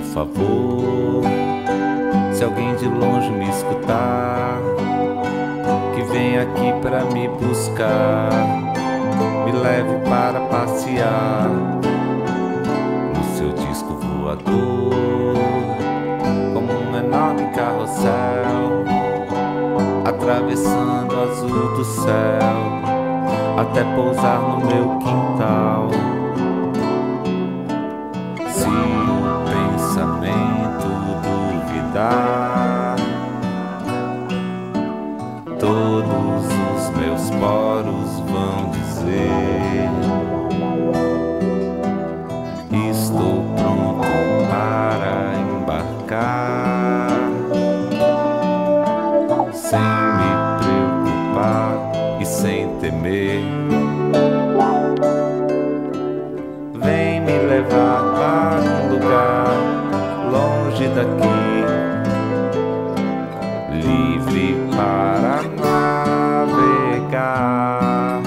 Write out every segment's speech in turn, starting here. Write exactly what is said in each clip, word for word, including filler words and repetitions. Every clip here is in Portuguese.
favor, se alguém de longe me escutar, que vem aqui pra me buscar, me leve para passear no seu disco voador, como um enorme carrossel, atravessando o azul do céu, até pousar no meu quintal. Se o pensamento duvidar, todos os meus poros vão dizer: estou pronto para embarcar, sem me preocupar e sem temer. Vem me levar para um lugar longe daqui, livre para navegar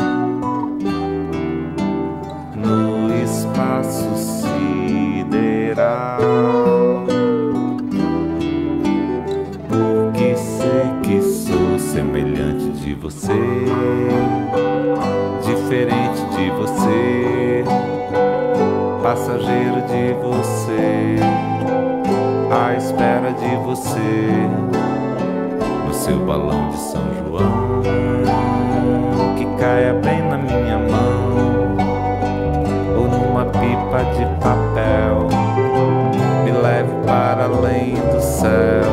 no espaço sideral, porque sei que sou semelhante de você, diferente de você, passageiro de você, à espera de você, no seu balão de São João, que caia bem na minha mão, ou numa pipa de papel, me leve para além do céu.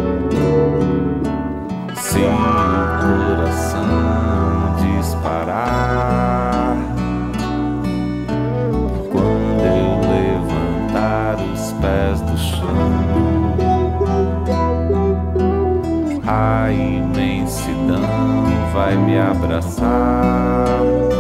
Se o coração disparar, quando eu levantar os pés do chão, a imensidão vai me abraçar.